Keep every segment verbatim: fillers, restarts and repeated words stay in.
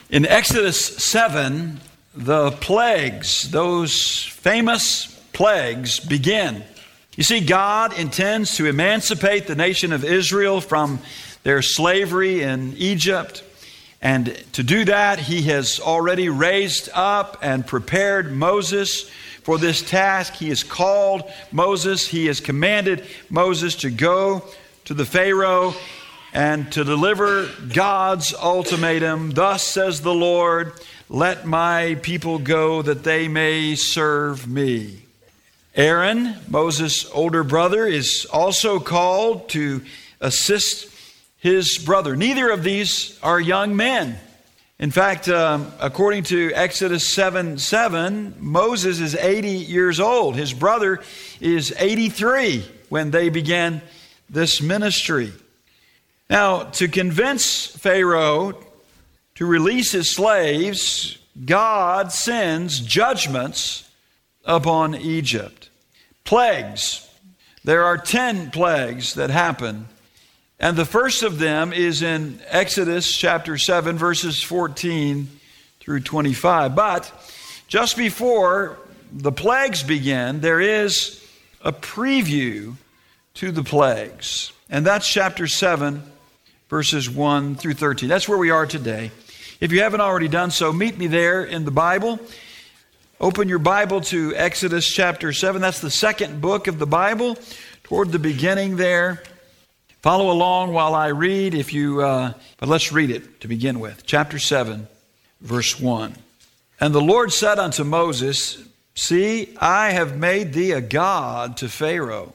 In Exodus seven, the plagues, those famous plagues, begin. You see, God intends to emancipate the nation of Israel from their slavery in Egypt. And to do that, He has already raised up and prepared Moses for this task. He has called Moses. He has commanded Moses to go to the Pharaoh and to deliver God's ultimatum. Thus says the Lord, let my people go that they may serve me. Aaron, Moses' older brother, is also called to assist his brother. Neither of these are young men. In fact, um, according to Exodus seven seven, Moses is eighty years old. His brother is eighty-three when they began this ministry. Now, to convince Pharaoh to release his slaves, God sends judgments upon Egypt. Plagues. There are ten plagues that happen. And the first of them is in Exodus chapter seven, verses fourteen through twenty-five. But just before the plagues begin, there is a preview to the plagues. And that's chapter seven, verses one through thirteen. That's where we are today. If you haven't already done so, meet me there in the Bible. Open your Bible to Exodus chapter seven. That's the second book of the Bible, toward the beginning there. Follow along while I read, if you. Uh, but let's read it to begin with. Chapter seven, verse one. And the Lord said unto Moses, see, I have made thee a god to Pharaoh,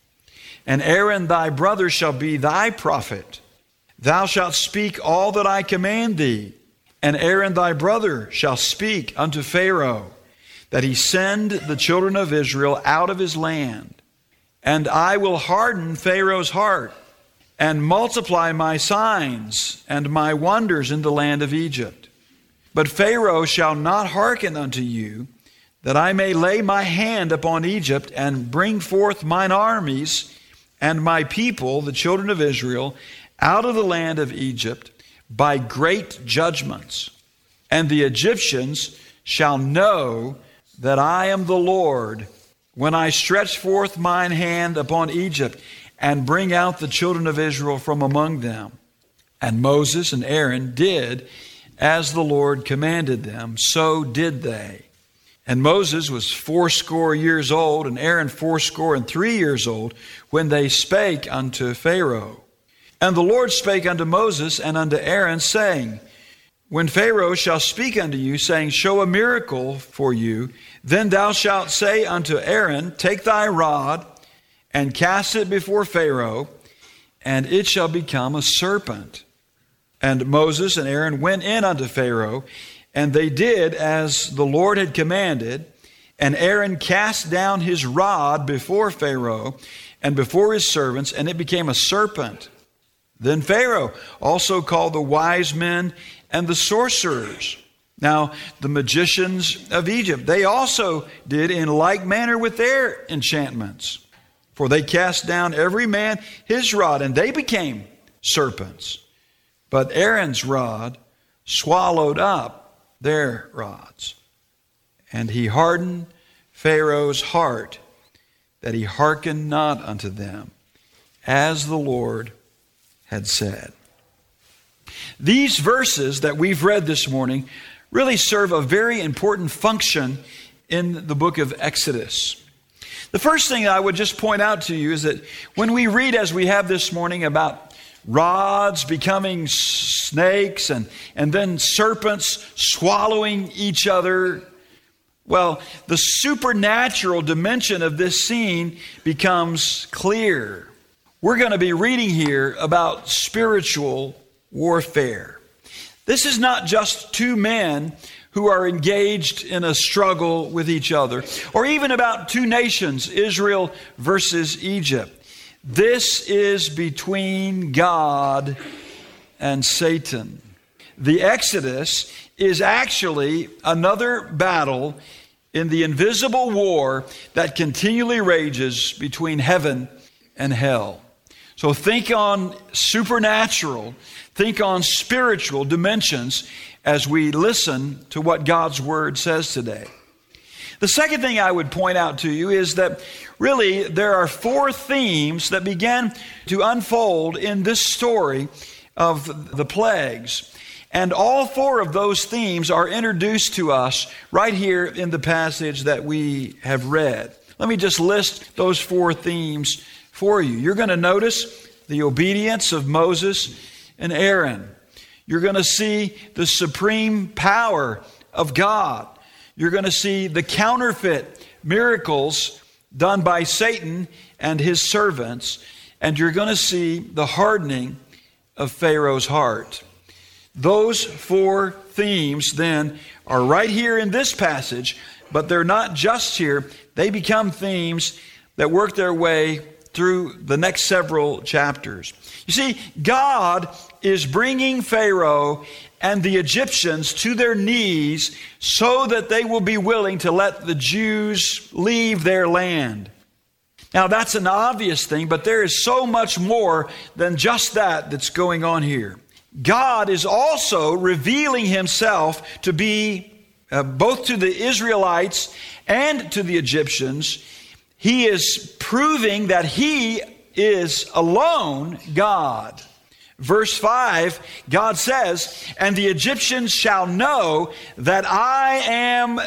and Aaron thy brother shall be thy prophet. Thou shalt speak all that I command thee, and Aaron thy brother shall speak unto Pharaoh, that he send the children of Israel out of his land. And I will harden Pharaoh's heart, and multiply my signs and my wonders in the land of Egypt. But Pharaoh shall not hearken unto you, that I may lay my hand upon Egypt, and bring forth mine armies and my people, the children of Israel, out of the land of Egypt by great judgments. And the Egyptians shall know that I am the Lord, when I stretch forth mine hand upon Egypt, and bring out the children of Israel from among them. And Moses and Aaron did as the Lord commanded them, so did they. And Moses was fourscore years old, and Aaron fourscore and three years old, when they spake unto Pharaoh. And the Lord spake unto Moses and unto Aaron, saying, when Pharaoh shall speak unto you, saying, show a miracle for you, then thou shalt say unto Aaron, take thy rod, and cast it before Pharaoh, and it shall become a serpent. And Moses and Aaron went in unto Pharaoh, and they did as the Lord had commanded. And Aaron cast down his rod before Pharaoh and before his servants, and it became a serpent. Then Pharaoh also called the wise men and the sorcerers. Now, the magicians of Egypt, they also did in like manner with their enchantments. For they cast down every man his rod, and they became serpents. But Aaron's rod swallowed up their rods. And he hardened Pharaoh's heart, that he hearkened not unto them, as the Lord had said. These verses that we've read this morning really serve a very important function in the book of Exodus. The first thing I would just point out to you is that when we read, as we have this morning, about rods becoming snakes and, and then serpents swallowing each other, well, the supernatural dimension of this scene becomes clear. We're going to be reading here about spiritual warfare. This is not just two men who are engaged in a struggle with each other, or even about two nations, Israel versus Egypt. This is between God and Satan. The Exodus is actually another battle in the invisible war that continually rages between heaven and hell. So think on supernatural, think on spiritual dimensions, as we listen to what God's Word says today. The second thing I would point out to you is that really there are four themes that began to unfold in this story of the plagues. And all four of those themes are introduced to us right here in the passage that we have read. Let me just list those four themes for you. You're going to notice the obedience of Moses and Aaron. You're going to see the supreme power of God. You're going to see the counterfeit miracles done by Satan and his servants. And you're going to see the hardening of Pharaoh's heart. Those four themes then are right here in this passage, but they're not just here. They become themes that work their way through the next several chapters. You see, God is bringing Pharaoh and the Egyptians to their knees so that they will be willing to let the Jews leave their land. Now, that's an obvious thing, but there is so much more than just that that's going on here. God is also revealing himself to be uh, both to the Israelites and to the Egyptians. He is proving that he is alone God. Verse five, God says, "And the Egyptians shall know that I am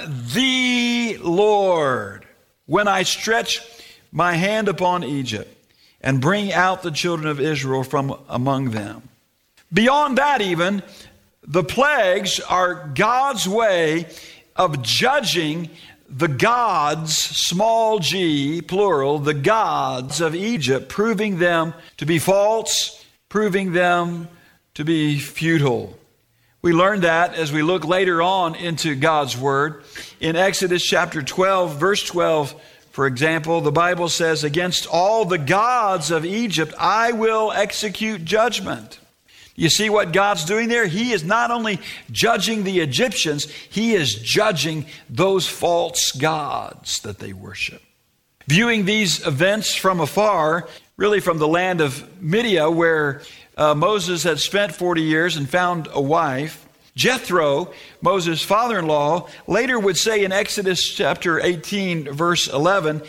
the Lord, when I stretch my hand upon Egypt and bring out the children of Israel from among them." Beyond that even, the plagues are God's way of judging the gods, small g, plural, the gods of Egypt, proving them to be false, proving them to be futile. We learn that as we look later on into God's Word. In Exodus chapter twelve, verse twelve, for example, the Bible says, "Against all the gods of Egypt I will execute judgment." You see what God's doing there? He is not only judging the Egyptians, he is judging those false gods that they worship. Viewing these events from afar, really from the land of Midian, where uh, Moses had spent forty years and found a wife, Jethro, Moses' father-in-law, later would say in Exodus chapter eighteen, verse eleven,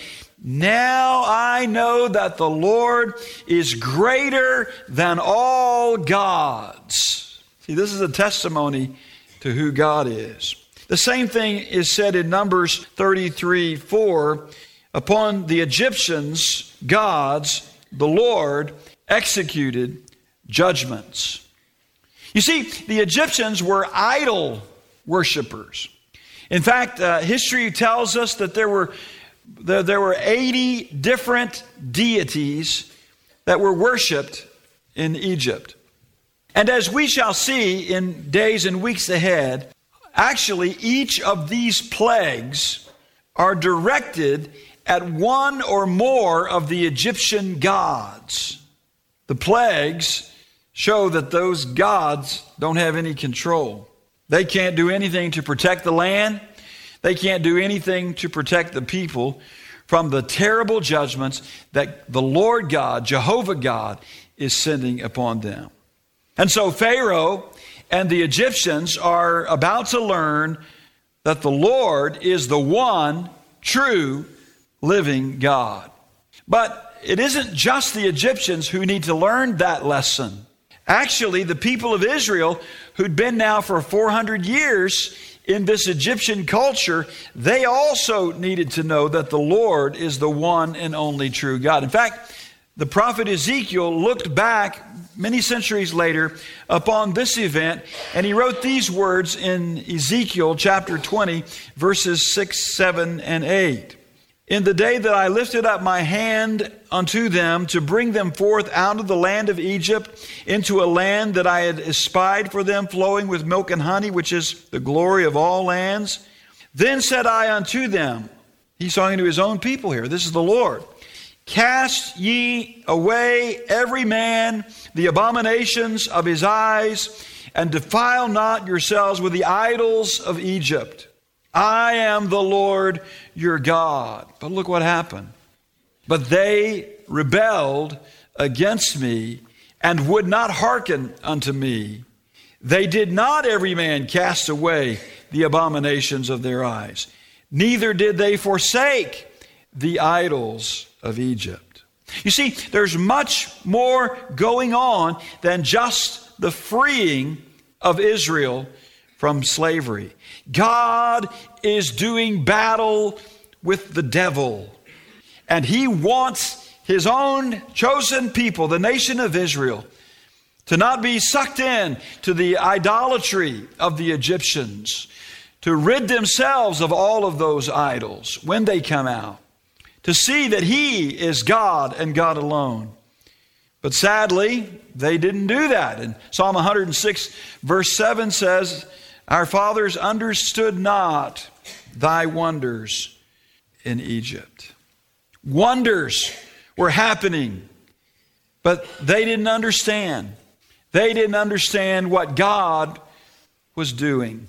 "Now I know that the Lord is greater than all gods." See, this is a testimony to who God is. The same thing is said in Numbers thirty-three four. "Upon the Egyptians' gods, the Lord executed judgments." You see, the Egyptians were idol worshipers. In fact, uh, history tells us that there were There, there were eighty different deities that were worshipped in Egypt. And as we shall see in days and weeks ahead, actually each of these plagues are directed at one or more of the Egyptian gods. The plagues show that those gods don't have any control. They can't do anything to protect the land. They can't do anything to protect the people from the terrible judgments that the Lord God, Jehovah God, is sending upon them. And so Pharaoh and the Egyptians are about to learn that the Lord is the one true living God. But it isn't just the Egyptians who need to learn that lesson. Actually, the people of Israel, who'd been now for four hundred years in this Egyptian culture, they also needed to know that the Lord is the one and only true God. In fact, the prophet Ezekiel looked back many centuries later upon this event, and he wrote these words in Ezekiel chapter twenty, verses six, seven, and eight. "In the day that I lifted up my hand unto them to bring them forth out of the land of Egypt into a land that I had espied for them, flowing with milk and honey, which is the glory of all lands. Then said I unto them," he's talking to his own people here, this is the Lord, "Cast ye away every man the abominations of his eyes, and defile not yourselves with the idols of Egypt. I am the Lord your God." But look what happened. "But they rebelled against me and would not hearken unto me. They did not every man cast away the abominations of their eyes, neither did they forsake the idols of Egypt. You see, there's much more going on than just the freeing of Israel from slavery. God is doing battle with the devil, and he wants his own chosen people, the nation of Israel, to not be sucked in to the idolatry of the Egyptians, to rid themselves of all of those idols when they come out, to see that he is God and God alone. But sadly, they didn't do that. And Psalm one hundred six verse seven says, our fathers understood not thy wonders in Egypt. Wonders were happening, but they didn't understand. They didn't understand what God was doing.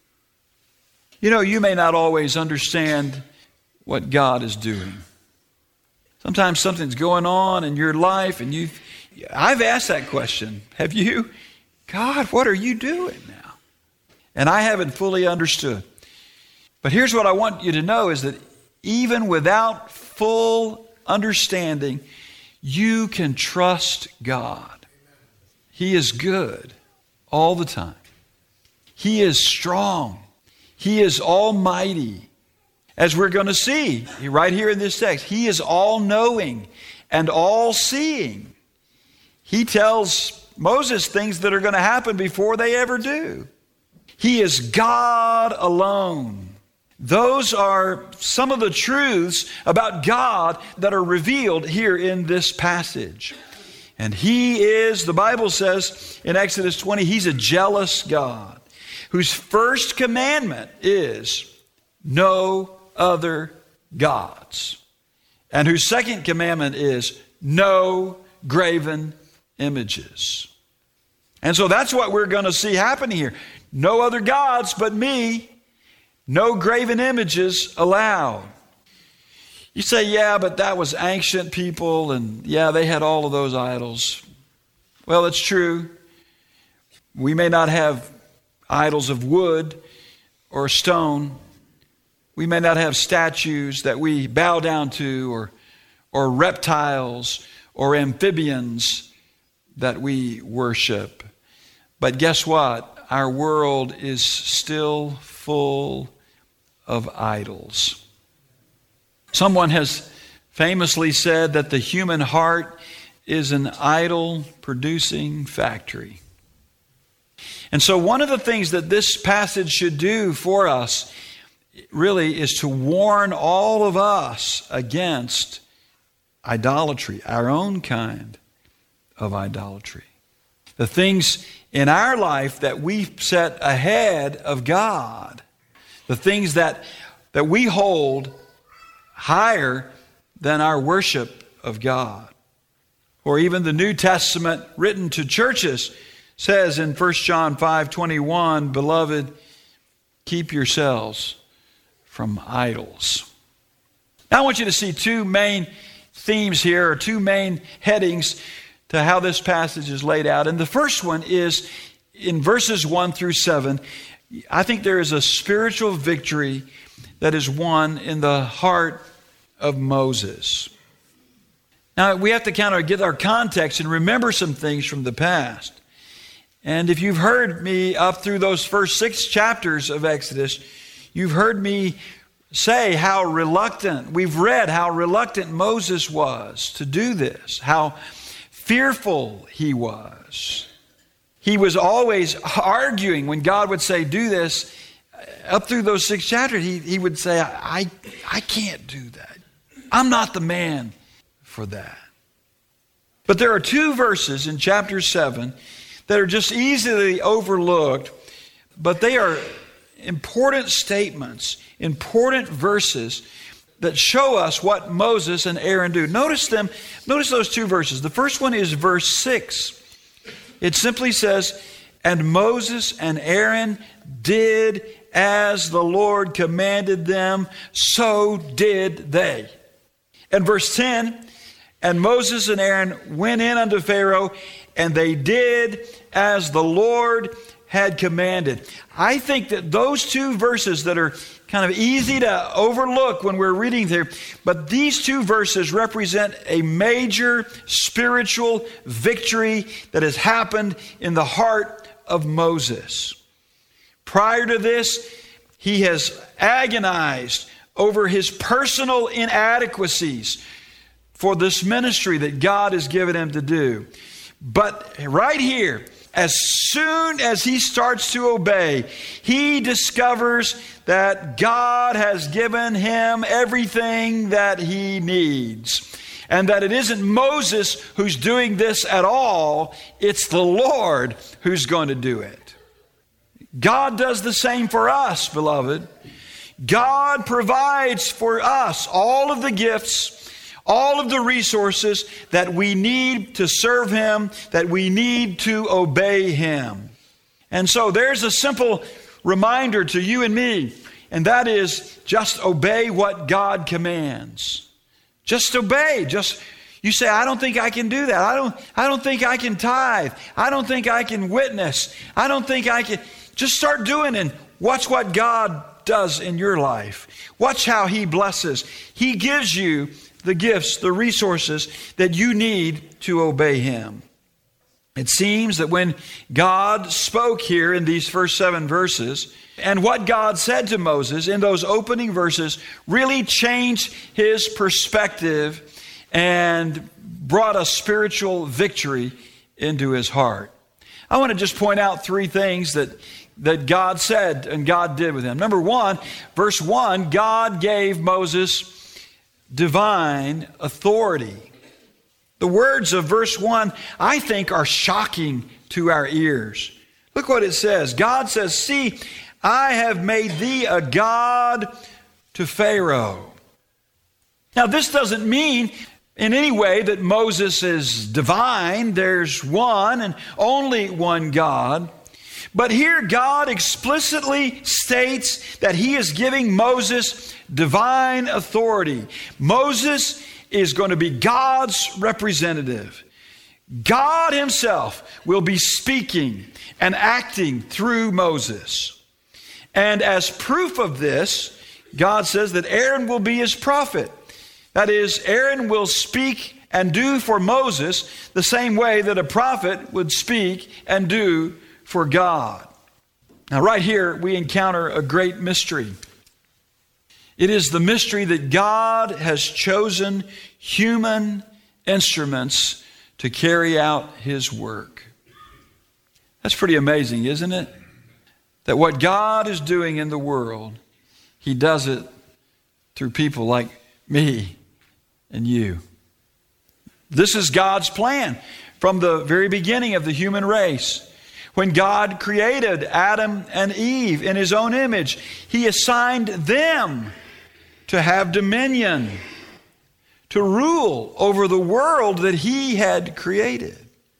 You know, you may not always understand what God is doing. Sometimes something's going on in your life and you I've asked that question. Have you? God, what are you doing now? And I haven't fully understood. But here's what I want you to know is that even without full understanding, you can trust God. He is good all the time. He is strong. He is almighty. As we're going to see right here in this text, he is all-knowing and all-seeing. He tells Moses things that are going to happen before they ever do. He is God alone. Those are some of the truths about God that are revealed here in this passage. And he is, the Bible says in Exodus twenty, he's a jealous God whose first commandment is no other gods. And whose second commandment is no graven images. And so that's what we're going to see happening here. No other gods but me. No graven images allowed. You say, yeah, but that was ancient people, and yeah, they had all of those idols. Well, it's true. We may not have idols of wood or stone. We may not have statues that we bow down to, or, or reptiles or amphibians that we worship. But guess what? Our world is still full of idols. Someone has famously said that the human heart is an idol-producing factory. And so one of the things that this passage should do for us really is to warn all of us against idolatry, our own kind of idolatry. The things in our life that we set ahead of God, the things that, that we hold higher than our worship of God. Or even the New Testament written to churches says in First John five twenty-one, beloved, keep yourselves from idols. Now I want you to see two main themes here, or two main headings to how this passage is laid out. And the first one is in verses one through seven. I think there is a spiritual victory that is won in the heart of Moses. Now, we have to kind of get our context and remember some things from the past. And if you've heard me up through those first six chapters of Exodus, you've heard me say how reluctant, we've read how reluctant Moses was to do this, how fearful he was. He was always arguing when God would say, do this. Up through those six chapters, he, he would say, I, I can't do that. I'm not the man for that. But there are two verses in chapter seven that are just easily overlooked, but they are important statements, important verses that show us what Moses and Aaron do. Notice them. Notice those two verses. The first one is verse six. It simply says, and Moses and Aaron did as the Lord commanded them, so did they. And verse ten, and Moses and Aaron went in unto Pharaoh, and they did as the Lord had commanded. I think that those two verses that are kind of easy to overlook when we're reading there, but these two verses represent a major spiritual victory that has happened in the heart of Moses. Prior to this, he has agonized over his personal inadequacies for this ministry that God has given him to do. But right here, as soon as he starts to obey, he discovers that God has given him everything that he needs. And that it isn't Moses who's doing this at all, it's the Lord who's going to do it. God does the same for us, beloved. God provides for us all of the gifts, all of the resources that we need to serve Him, that we need to obey Him. And so there's a simple reminder to you and me, and that is just obey what God commands. Just obey. Just you say, I don't think I can do that. I don't, I don't think I can tithe. I don't think I can witness. I don't think I can. Just start doing it and watch what God does in your life. Watch how He blesses. He gives you the gifts, the resources that you need to obey Him. It seems that when God spoke here in these first seven verses, and what God said to Moses in those opening verses really changed his perspective and brought a spiritual victory into his heart. I want to just point out three things that that God said and God did with him. Number one, verse one, God gave Moses divine authority. The words of verse one, I think, are shocking to our ears. Look what it says. God says, see, I have made thee a God to Pharaoh. Now, this doesn't mean in any way that Moses is divine. There's one and only one God. But here God explicitly states that He is giving Moses divine authority. Moses is going to be God's representative. God Himself will be speaking and acting through Moses. And as proof of this, God says that Aaron will be His prophet. That is, Aaron will speak and do for Moses the same way that a prophet would speak and do for God. Now, right here, we encounter a great mystery. It is the mystery that God has chosen human instruments to carry out His work. That's pretty amazing, isn't it? That what God is doing in the world, He does it through people like me and you. This is God's plan from the very beginning of the human race. When God created Adam and Eve in His own image, He assigned them to have dominion, to rule over the world that He had created.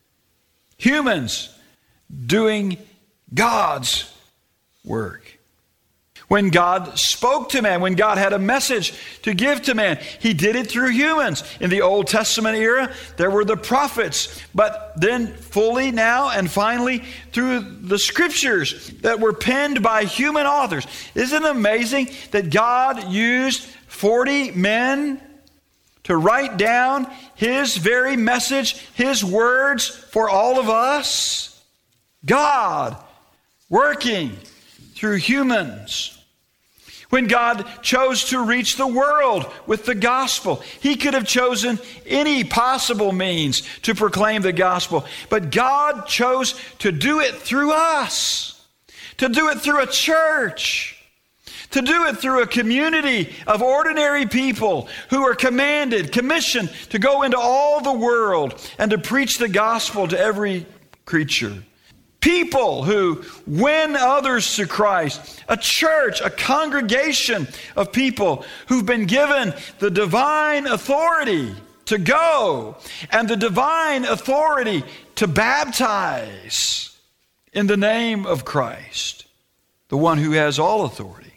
Humans doing God's work. When God spoke to man, when God had a message to give to man, He did it through humans. In the Old Testament era, there were the prophets, but then fully now and finally through the Scriptures that were penned by human authors. Isn't it amazing that God used forty men to write down His very message, His words for all of us? God working through humans. When God chose to reach the world with the gospel, He could have chosen any possible means to proclaim the gospel. But God chose to do it through us, to do it through a church, to do it through a community of ordinary people who are commanded, commissioned to go into all the world and to preach the gospel to every creature. People who win others to Christ. A church, a congregation of people who've been given the divine authority to go and the divine authority to baptize in the name of Christ, the one who has all authority.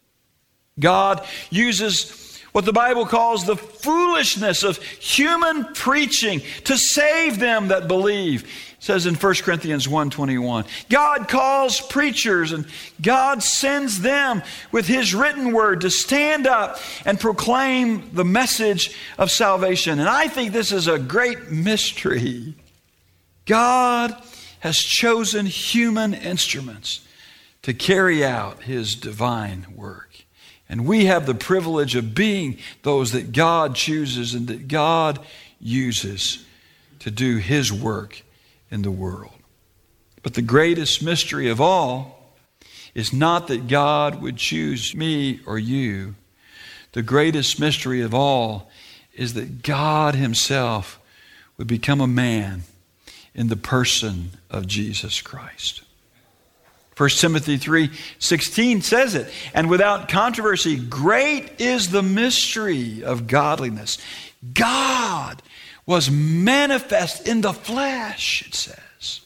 God uses what the Bible calls the foolishness of human preaching to save them that believe. says in First Corinthians one twenty-one. God calls preachers and God sends them with His written word to stand up and proclaim the message of salvation. And I think this is a great mystery. God has chosen human instruments to carry out His divine work. And we have the privilege of being those that God chooses and that God uses to do His work in the world. But the greatest mystery of all is not that God would choose me or you. The greatest mystery of all is that God Himself would become a man in the person of Jesus Christ. First Timothy three sixteen says it, and without controversy, great is the mystery of godliness. God was manifest in the flesh, it says.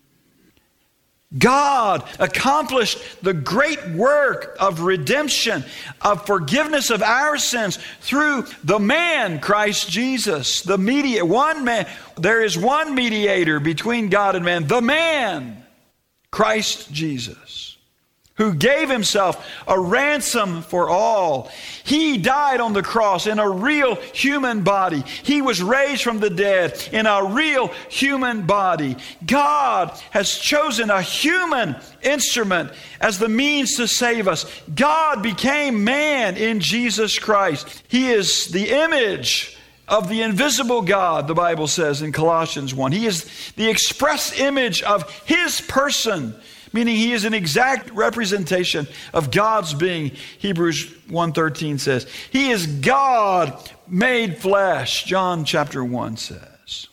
God accomplished the great work of redemption, of forgiveness of our sins through the man, Christ Jesus, the mediator. One man, there is one mediator between God and man, the man, Christ Jesus, who gave Himself a ransom for all. He died on the cross in a real human body. He was raised from the dead in a real human body. God has chosen a human instrument as the means to save us. God became man in Jesus Christ. He is the image of the invisible God, the Bible says in Colossians one. He is the express image of His person, meaning He is an exact representation of God's being. Hebrews one thirteen says, He is God made flesh, John chapter one says.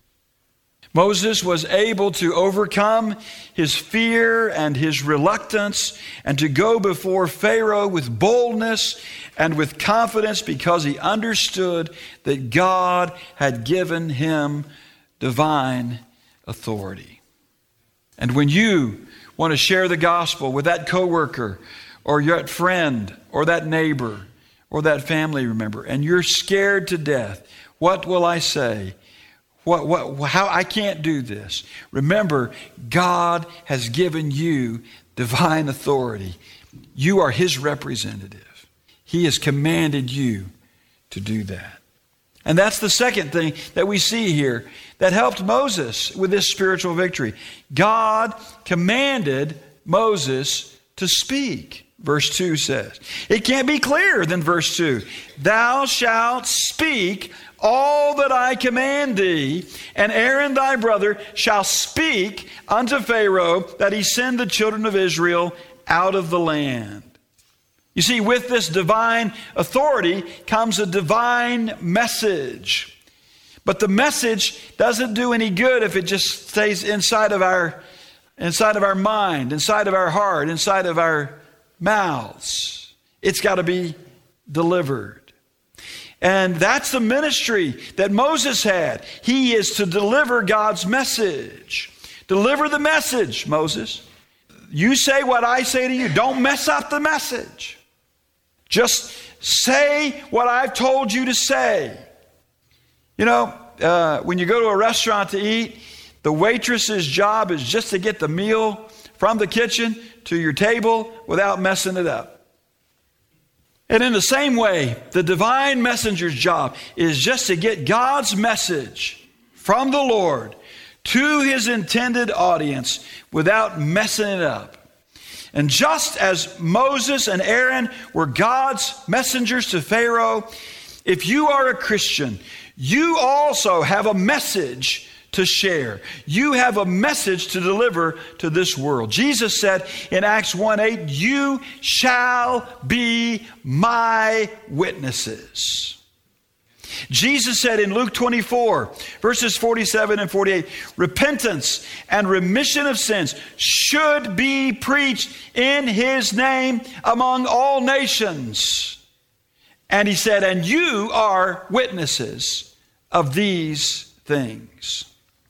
Moses was able to overcome his fear and his reluctance and to go before Pharaoh with boldness and with confidence because he understood that God had given him divine authority. And when you want to share the gospel with that coworker or your friend or that neighbor or that family member, and you're scared to death, what will I say? What, what, how I can't do this. Remember, God has given you divine authority. You are His representative. He has commanded you to do that. And that's the second thing that we see here that helped Moses with this spiritual victory. God commanded Moses to speak. Verse two says. It can't be clearer than verse two. Thou shalt speak all that I command thee, and Aaron thy brother shall speak unto Pharaoh that he send the children of Israel out of the land. You see, with this divine authority comes a divine message. But the message doesn't do any good if it just stays inside of our, inside of our mind, inside of our heart, inside of our mouths. It's got to be delivered. And that's the ministry that Moses had. He is to deliver God's message. Deliver the message, Moses. You say what I say to you. Don't mess up the message. Just say what I've told you to say. You know, uh, when you go to a restaurant to eat, the waitress's job is just to get the meal from the kitchen to your table without messing it up. And in the same way, the divine messenger's job is just to get God's message from the Lord to His intended audience without messing it up. And just as Moses and Aaron were God's messengers to Pharaoh, if you are a Christian, you also have a message to share. You have a message to deliver to this world. Jesus said in Acts one eight, you shall be my witnesses. Jesus said in Luke twenty-four, verses forty-seven and forty-eight, repentance and remission of sins should be preached in His name among all nations. And He said, and you are witnesses of these things.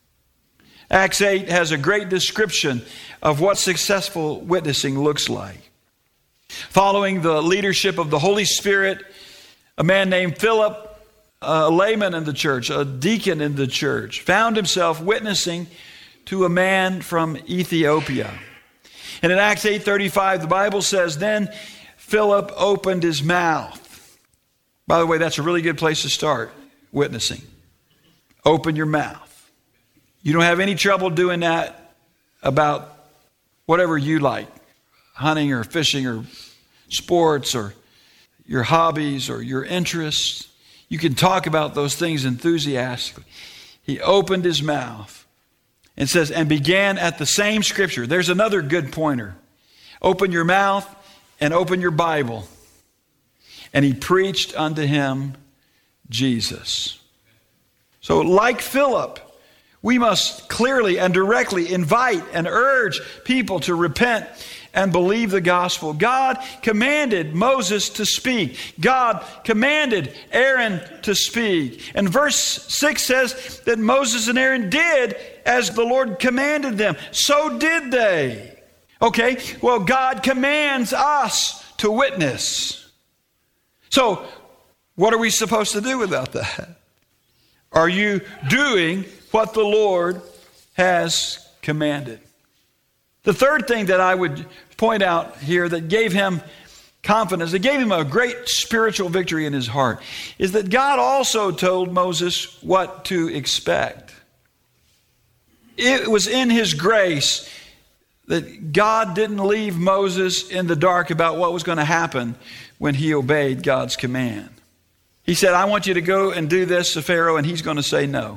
Acts eight has a great description of what successful witnessing looks like. Following the leadership of the Holy Spirit, a man named Philip, a layman in the church, a deacon in the church, found himself witnessing to a man from Ethiopia. And in Acts eight thirty-five, the Bible says, then Philip opened his mouth. By the way, that's a really good place to start witnessing. Open your mouth. You don't have any trouble doing that about whatever you like, hunting or fishing or sports or your hobbies or your interests. You can talk about those things enthusiastically. He opened his mouth and says, and began at the same scripture. There's another good pointer. Open your mouth and open your Bible. And he preached unto him Jesus. So like Philip, we must clearly and directly invite and urge people to repent and believe the gospel. God commanded Moses to speak. God commanded Aaron to speak. And verse six says that Moses and Aaron did as the Lord commanded them. So did they. Okay, well, God commands us to witness. So, what are we supposed to do about that? Are you doing what the Lord has commanded? The third thing that I would point out here that gave him confidence, that gave him a great spiritual victory in his heart, is that God also told Moses what to expect. It was in his grace that God didn't leave Moses in the dark about what was going to happen when he obeyed God's command. He said, I want you to go and do this to Pharaoh, and he's going to say no.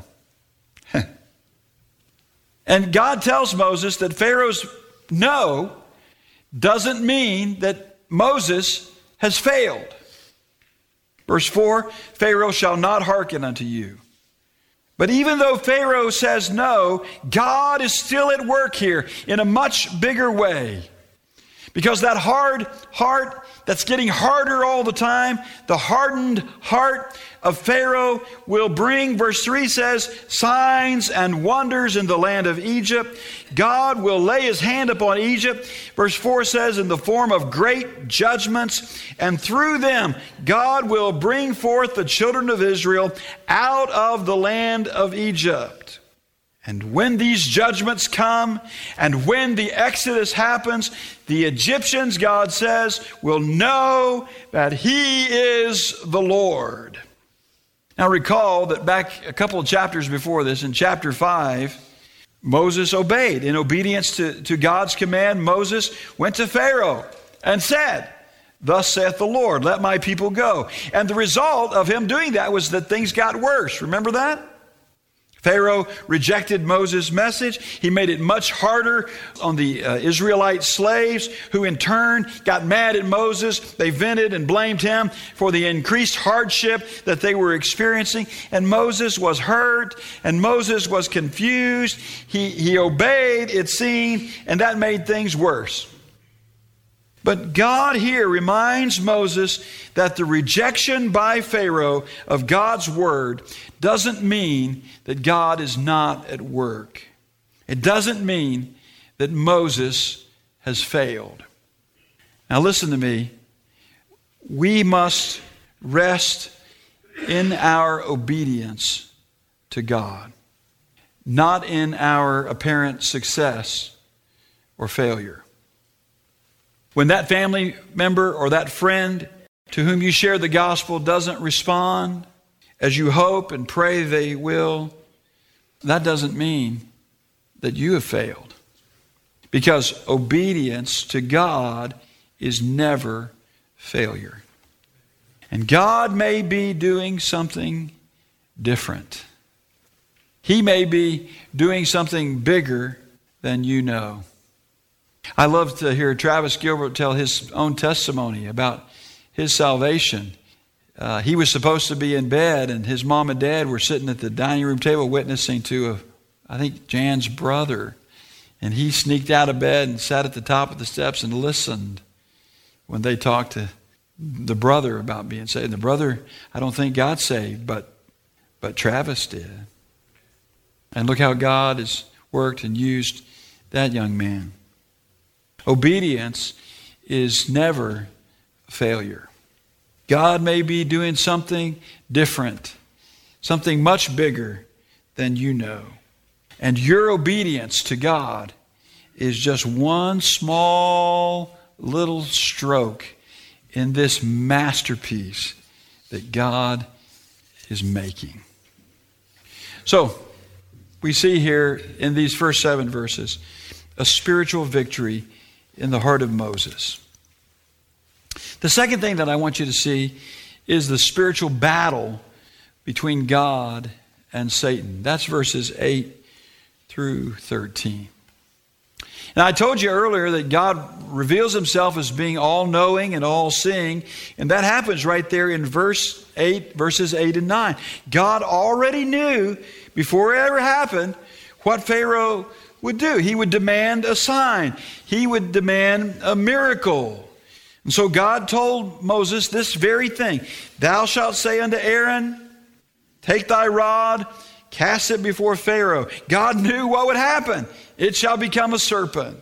And God tells Moses that Pharaoh's no doesn't mean that Moses has failed. Verse four, Pharaoh shall not hearken unto you. But even though Pharaoh says no, God is still at work here in a much bigger way. Because that hard heart that's getting harder all the time, the hardened heart of Pharaoh will bring, verse three says, signs and wonders in the land of Egypt. God will lay his hand upon Egypt. Verse four says, in the form of great judgments. And through them, God will bring forth the children of Israel out of the land of Egypt. And when these judgments come, and when the Exodus happens, the Egyptians, God says, will know that he is the Lord. Now recall that back a couple of chapters before this, in chapter five, Moses obeyed. In obedience to, to God's command, Moses went to Pharaoh and said, thus saith the Lord, let my people go. And the result of him doing that was that things got worse. Remember that? Pharaoh rejected Moses' message. He made it much harder on the uh, Israelite slaves, who in turn got mad at Moses. They vented and blamed him for the increased hardship that they were experiencing. And Moses was hurt, and Moses was confused. He, he obeyed, it seemed, and that made things worse. But God here reminds Moses that the rejection by Pharaoh of God's word doesn't mean that God is not at work. It doesn't mean that Moses has failed. Now listen to me. We must rest in our obedience to God, not in our apparent success or failure. When that family member or that friend to whom you share the gospel doesn't respond as you hope and pray they will, that doesn't mean that you have failed. Because obedience to God is never failure. And God may be doing something different. He may be doing something bigger than you know. I love to hear Travis Gilbert tell his own testimony about his salvation. Uh, he was supposed to be in bed, and his mom and dad were sitting at the dining room table witnessing to, a, I think, Jan's brother. And he sneaked out of bed and sat at the top of the steps and listened when they talked to the brother about being saved. And the brother, I don't think got saved, but, but Travis did. And look how God has worked and used that young man. Obedience is never failure. God may be doing something different, something much bigger than you know. And your obedience to God is just one small little stroke in this masterpiece that God is making. So, we see here in these first seven verses a spiritual victory in the heart of Moses. The second thing that I want you to see is the spiritual battle between God and Satan. That's verses eight through thirteen. And I told you earlier that God reveals himself as being all-knowing and all-seeing, and that happens right there in verse eight, verses eight and nine. God already knew before it ever happened what Pharaoh would do. He would demand a sign. He would demand a miracle. And so God told Moses this very thing. Thou shalt say unto Aaron, take thy rod, cast it before Pharaoh. God knew what would happen. It shall become a serpent.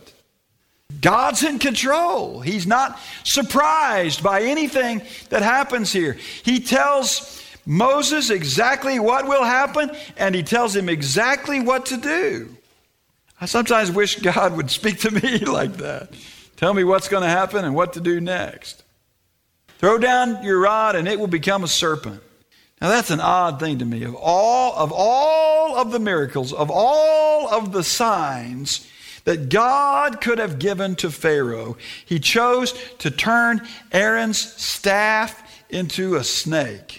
God's in control. He's not surprised by anything that happens here. He tells Moses exactly what will happen, and he tells him exactly what to do. I sometimes wish God would speak to me like that. Tell me what's going to happen and what to do next. Throw down your rod and it will become a serpent. Now that's an odd thing to me. Of all of all of the miracles, of all of the signs that God could have given to Pharaoh, he chose to turn Aaron's staff into a snake.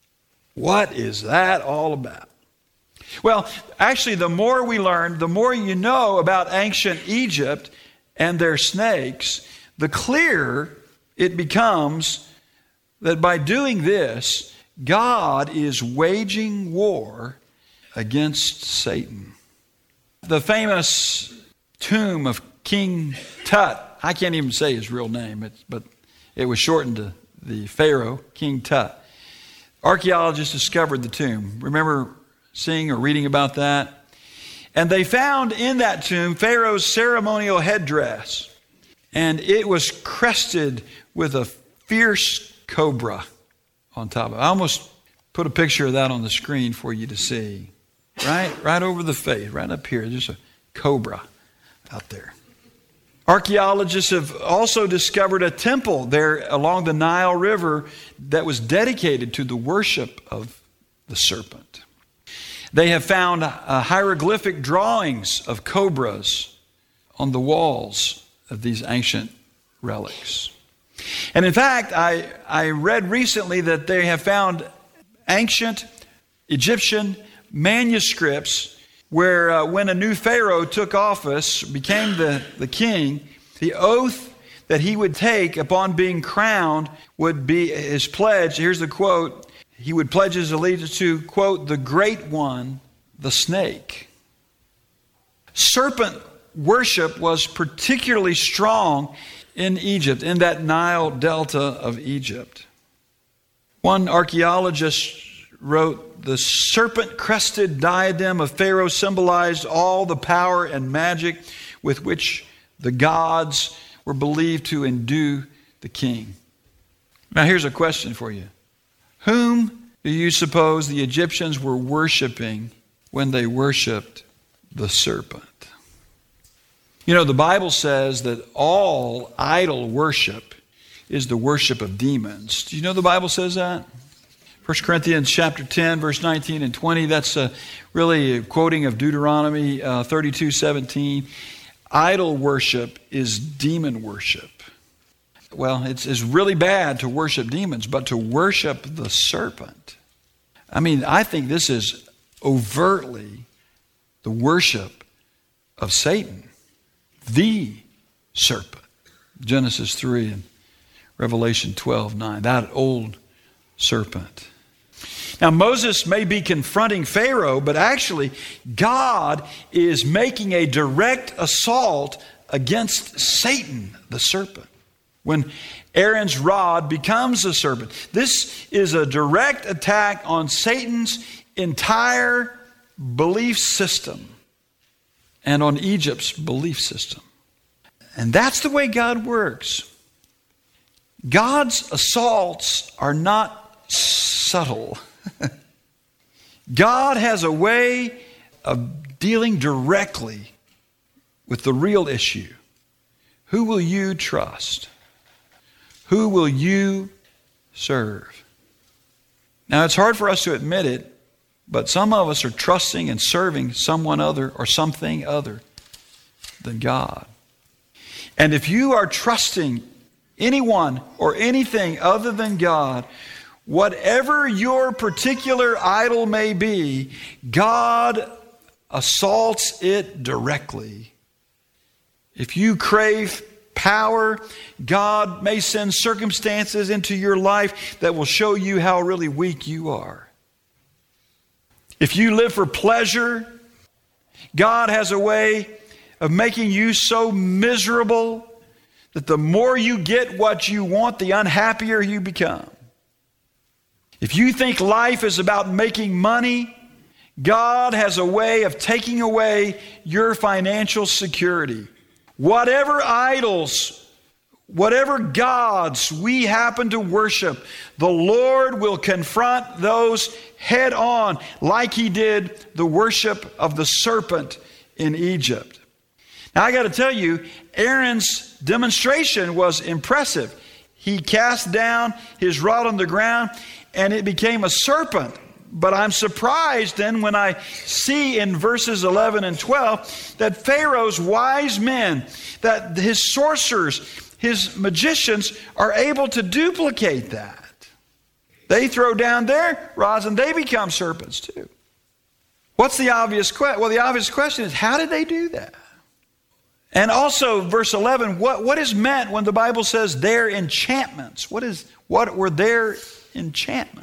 What is that all about? Well, actually, the more we learn, the more you know about ancient Egypt and their snakes, the clearer it becomes that by doing this, God is waging war against Satan. The famous tomb of King Tut, I can't even say his real name, it's, but it was shortened to the Pharaoh, King Tut. Archaeologists discovered the tomb. Remember seeing or reading about that? And they found in that tomb Pharaoh's ceremonial headdress. And it was crested with a fierce cobra on top of it. I almost put a picture of that on the screen for you to see. Right? Right over the face, right up here. Just a cobra out there. Archaeologists have also discovered a temple there along the Nile River that was dedicated to the worship of the serpent. They have found uh, hieroglyphic drawings of cobras on the walls of these ancient relics. And in fact, I, I read recently that they have found ancient Egyptian manuscripts where uh, when a new Pharaoh took office, became the, the king, the oath that he would take upon being crowned would be his pledge. Here's the quote. He would pledge his allegiance to, quote, the great one, the snake. Serpent worship was particularly strong in Egypt, in that Nile Delta of Egypt. One archaeologist wrote, the serpent-crested diadem of Pharaoh symbolized all the power and magic with which the gods were believed to endue the king. Now here's a question for you. Whom do you suppose the Egyptians were worshiping when they worshiped the serpent? You know, the Bible says that all idol worship is the worship of demons. Do you know the Bible says that? First Corinthians chapter ten, verse nineteen and twenty, that's a, really a quoting of Deuteronomy uh, thirty-two seventeen. Idol worship is demon worship. Well, it's, it's really bad to worship demons, but to worship the serpent. I mean, I think this is overtly the worship of Satan, the serpent. Genesis three and Revelation twelve nine, that old serpent. Now, Moses may be confronting Pharaoh, but actually, God is making a direct assault against Satan, the serpent. When Aaron's rod becomes a serpent, this is a direct attack on Satan's entire belief system and on Egypt's belief system. And that's the way God works. God's assaults are not subtle. God has a way of dealing directly with the real issue. Who will you trust? Who will you serve? Now, it's hard for us to admit it, but some of us are trusting and serving someone other or something other than God. And if you are trusting anyone or anything other than God, whatever your particular idol may be, God assaults it directly. If you crave power, God may send circumstances into your life that will show you how really weak you are. If you live for pleasure, God has a way of making you so miserable that the more you get what you want, the unhappier you become. If you think life is about making money, God has a way of taking away your financial security. Whatever idols, whatever gods we happen to worship, the Lord will confront those head on, like He did the worship of the serpent in Egypt. Now, I got to tell you, Aaron's demonstration was impressive. He cast down his rod on the ground, and it became a serpent. But I'm surprised then when I see in verses eleven and twelve that Pharaoh's wise men, that his sorcerers, his magicians are able to duplicate that. They throw down their rods and they become serpents too. What's the obvious question? Well, the obvious question is, how did they do that? And also, verse eleven, what, what is meant when the Bible says their enchantments? What is what were their enchantments?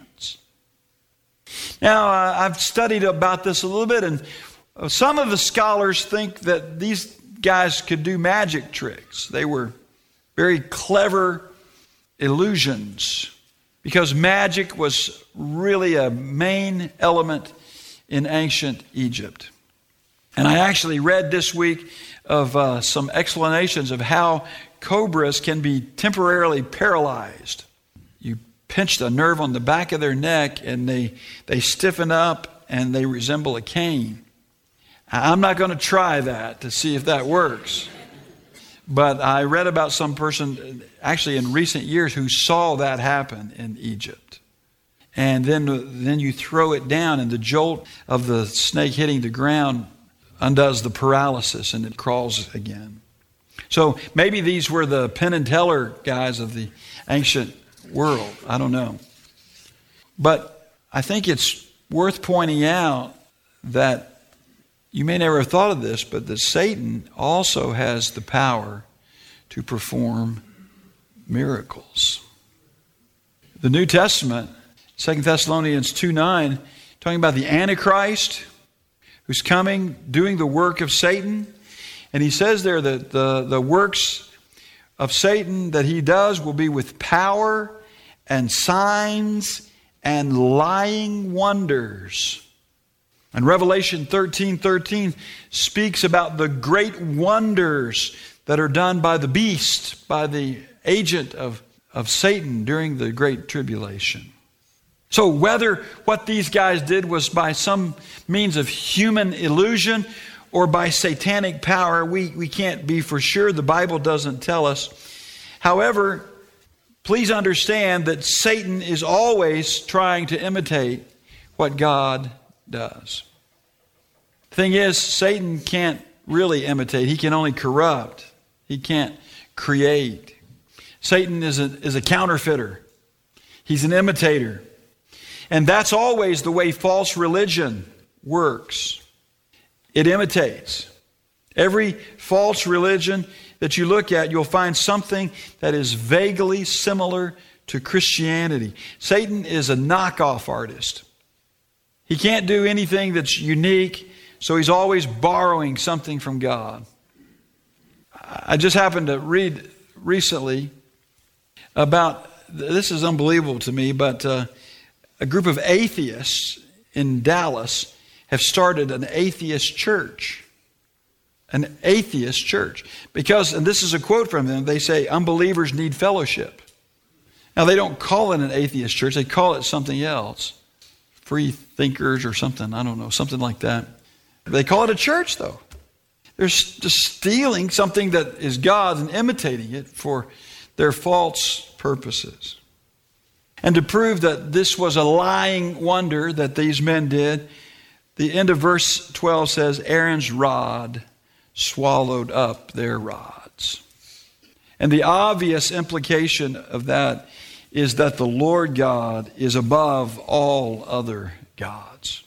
Now, uh, I've studied about this a little bit, and some of the scholars think that these guys could do magic tricks. They were very clever illusions, because magic was really a main element in ancient Egypt. And I actually read this week of uh, some explanations of how cobras can be temporarily paralyzed. You pinch a nerve on the back of their neck and they, they stiffen up and they resemble a cane. I'm not going to try that to see if that works. But I read about some person actually in recent years who saw that happen in Egypt. And then, then you throw it down and the jolt of the snake hitting the ground undoes the paralysis and it crawls again. So maybe these were the Penn and Teller guys of the ancient world. I don't know. But I think it's worth pointing out that you may never have thought of this, but that Satan also has the power to perform miracles. The New Testament, Second Thessalonians two nine, talking about the Antichrist who's coming, doing the work of Satan. And he says there that the, the works of Satan that he does will be with power and signs and lying wonders. And Revelation thirteen thirteen speaks about the great wonders that are done by the beast, by the agent of, of Satan during the Great Tribulation. So whether what these guys did was by some means of human illusion or by satanic power, we, we can't be for sure. The Bible doesn't tell us. However, please understand that Satan is always trying to imitate what God does. The thing is, Satan can't really imitate. He can only corrupt. He can't create. Satan is a, is a counterfeiter. He's an imitator. And that's always the way false religion works. It imitates. Every false religion that you look at, you'll find something that is vaguely similar to Christianity. Satan is a knockoff artist. He can't do anything that's unique, so he's always borrowing something from God. I just happened to read recently about, this is unbelievable to me, but uh, a group of atheists in Dallas have started an atheist church. An atheist church. Because, and this is a quote from them, they say, unbelievers need fellowship. Now, they don't call it an atheist church, they call it something else. Free thinkers or something, I don't know, something like that. They call it a church, though. They're just stealing something that is God's and imitating it for their false purposes. And to prove that this was a lying wonder that these men did, the end of verse twelve says, Aaron's rod swallowed up their rods. And the obvious implication of that is that the Lord God is above all other gods.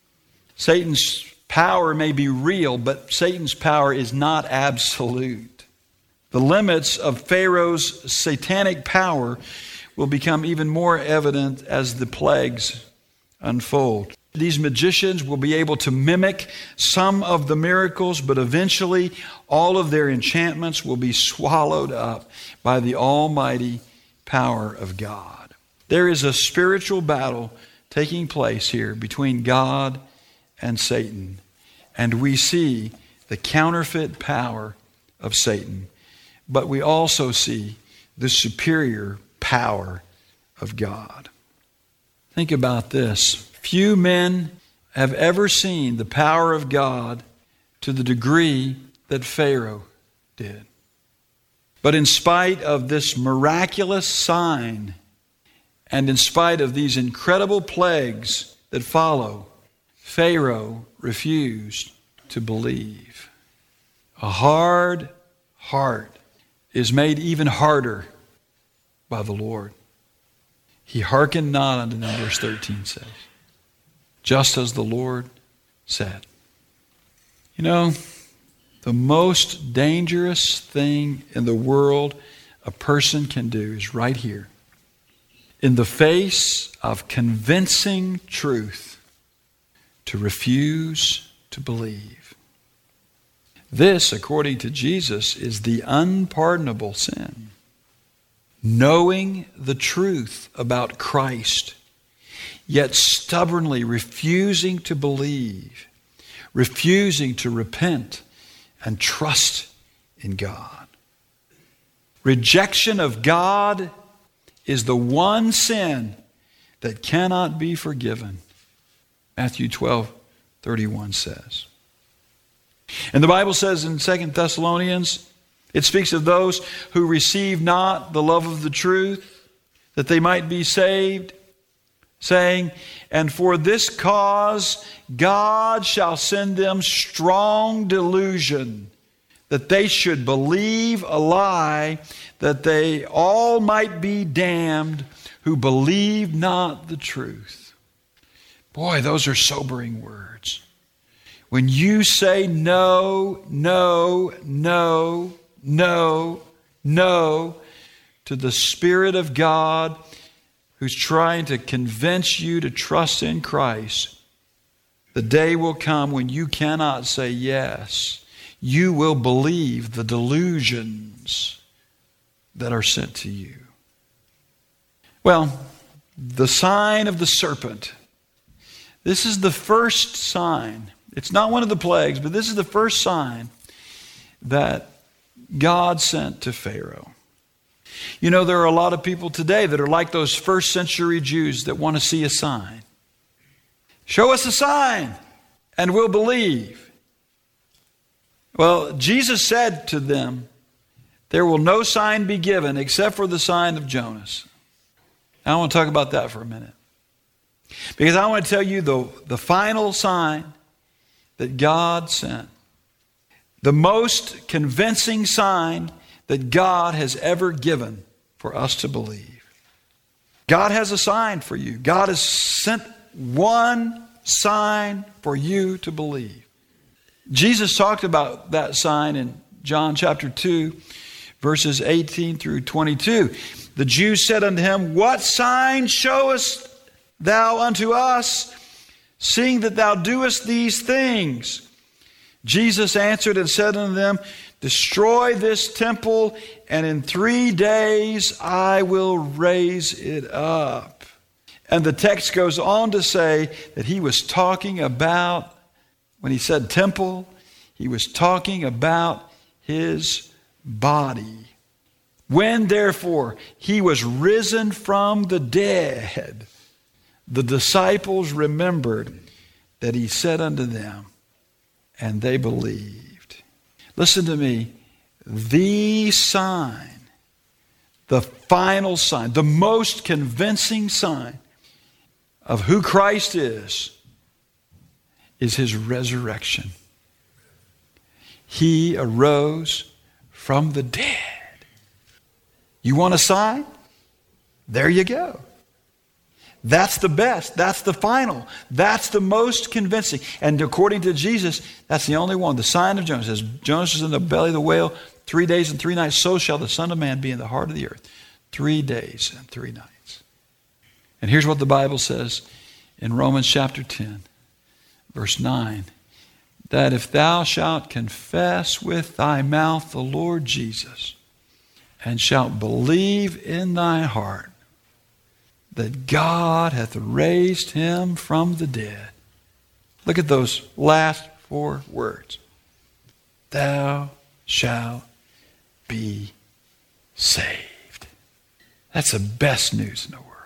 Satan's power may be real, but Satan's power is not absolute. The limits of Pharaoh's satanic power will become even more evident as the plagues unfold. These magicians will be able to mimic some of the miracles, but eventually all of their enchantments will be swallowed up by the almighty power of God. There is a spiritual battle taking place here between God and Satan, and we see the counterfeit power of Satan, but we also see the superior power of God. Think about this. Few men have ever seen the power of God to the degree that Pharaoh did. But in spite of this miraculous sign, and in spite of these incredible plagues that follow, Pharaoh refused to believe. A hard heart is made even harder by the Lord. He hearkened not unto them, verse thirteen says, just as the Lord said. You know, the most dangerous thing in the world a person can do is right here. In the face of convincing truth, to refuse to believe. This, according to Jesus, is the unpardonable sin. Knowing the truth about Christ, yet stubbornly refusing to believe, refusing to repent and trust in God. Rejection of God is the one sin that cannot be forgiven. Matthew twelve thirty-one says. And the Bible says in Second Thessalonians, it speaks of those who receive not the love of the truth, that they might be saved, saying, and for this cause God shall send them strong delusion, that they should believe a lie, that they all might be damned who believe not the truth. Boy, those are sobering words. When you say no, no, no, no, no to the Spirit of God who's trying to convince you to trust in Christ, the day will come when you cannot say yes. You will believe the delusions that are sent to you. Well, the sign of the serpent. This is the first sign. It's not one of the plagues, but this is the first sign that God sent to Pharaoh. You know, there are a lot of people today that are like those first century Jews that want to see a sign. Show us a sign and we'll believe. Well, Jesus said to them, there will no sign be given except for the sign of Jonas. Now, I want to talk about that for a minute. Because I want to tell you the, the final sign that God sent. The most convincing sign that God has ever given for us to believe. God has a sign for you. God has sent one sign for you to believe. Jesus talked about that sign in John chapter two, verses eighteen through twenty-two. The Jews said unto him, what sign showest thou unto us, seeing that thou doest these things? Jesus answered and said unto them, destroy this temple, and in three days I will raise it up. And the text goes on to say that he was talking about, when he said temple, he was talking about his body. When therefore he was risen from the dead, the disciples remembered that he said unto them, and they believed. Listen to me. The sign, the final sign, the most convincing sign of who Christ is, is his resurrection. He arose from the dead. You want a sign? There you go. That's the best. That's the final. That's the most convincing. And according to Jesus, that's the only one. The sign of Jonah says, Jonas was in the belly of the whale three days and three nights. So shall the Son of Man be in the heart of the earth. Three days and three nights. And here's what the Bible says in Romans chapter ten, verse nine. That if thou shalt confess with thy mouth the Lord Jesus, and shalt believe in thy heart that God hath raised him from the dead. Look at those last four words. Thou shalt be saved. That's the best news in the world.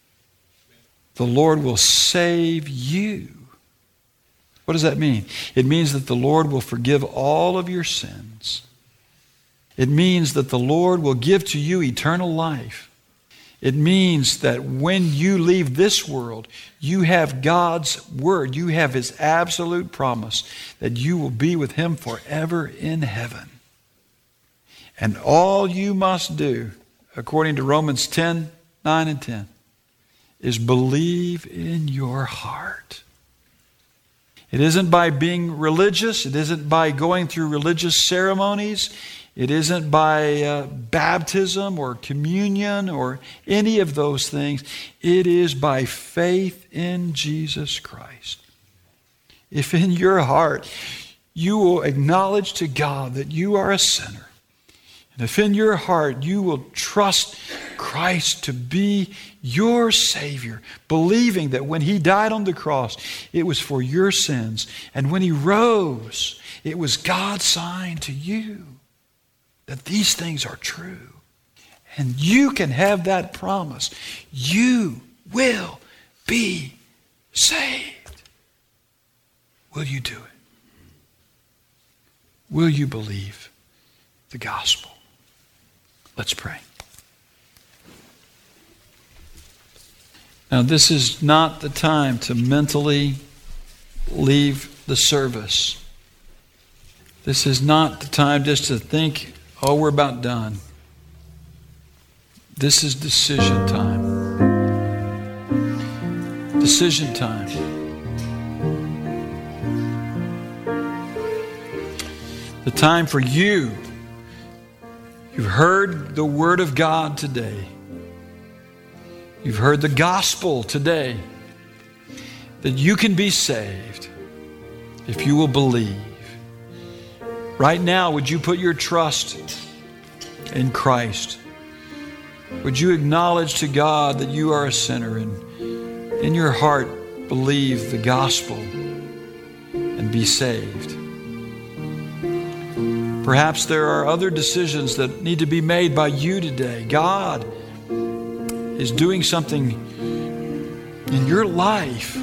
The Lord will save you. What does that mean? It means that the Lord will forgive all of your sins. It means that the Lord will give to you eternal life. It means that when you leave this world, you have God's word. You have his absolute promise that you will be with him forever in heaven. And all you must do, according to Romans ten, nine and ten, is believe in your heart. It isn't by being religious. It isn't by going through religious ceremonies. It isn't by uh, baptism or communion or any of those things. It is by faith in Jesus Christ. If in your heart you will acknowledge to God that you are a sinner, and if in your heart you will trust Christ to be your Savior, believing that when he died on the cross, it was for your sins, and when he rose, it was God's sign to you that these things are true. And you can have that promise. You will be saved. Will you do it? Will you believe the gospel? Let's pray. Now, this is not the time to mentally leave the service. This is not the time just to think, oh, we're about done. This is decision time. Decision time. The time for you. You've heard the word of God today. You've heard the gospel today. That you can be saved if you will believe. Right now, would you put your trust in Christ? Would you acknowledge to God that you are a sinner and in your heart believe the gospel and be saved? Perhaps there are other decisions that need to be made by you today. God is doing something in your life.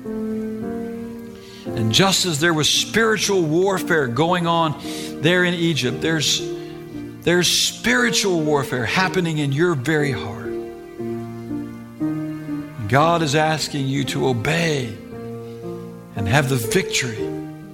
And just as there was spiritual warfare going on there in Egypt, there's, there's spiritual warfare happening in your very heart. God is asking you to obey and have the victory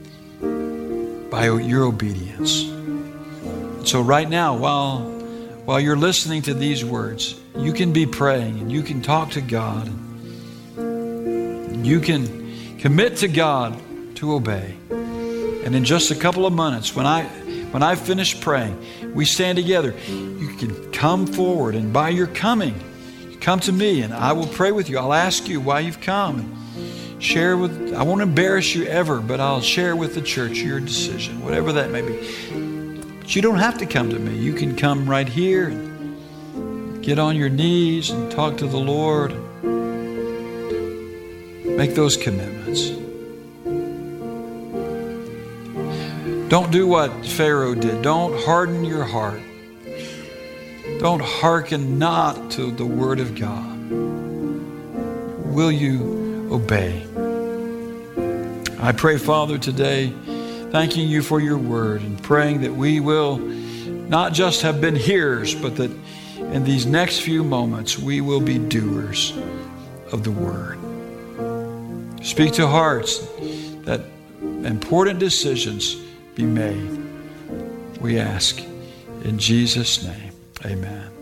by your obedience. So right now, while, while you're listening to these words, you can be praying and you can talk to God. And you can commit to God to obey. And in just a couple of minutes, when I when I finish praying, we stand together. You can come forward, and by your coming, you come to me and I will pray with you. I'll ask you why you've come. And share with, I won't embarrass you ever, but I'll share with the church your decision, whatever that may be. But you don't have to come to me. You can come right here and get on your knees and talk to the Lord. Make those commitments. Don't do what Pharaoh did. Don't harden your heart. Don't hearken not to the word of God. Will you obey? I pray, Father, today thanking you for your word and praying that we will not just have been hearers, but that in these next few moments we will be doers of the word. Speak to hearts that important decisions be made. We ask in Jesus' name, amen.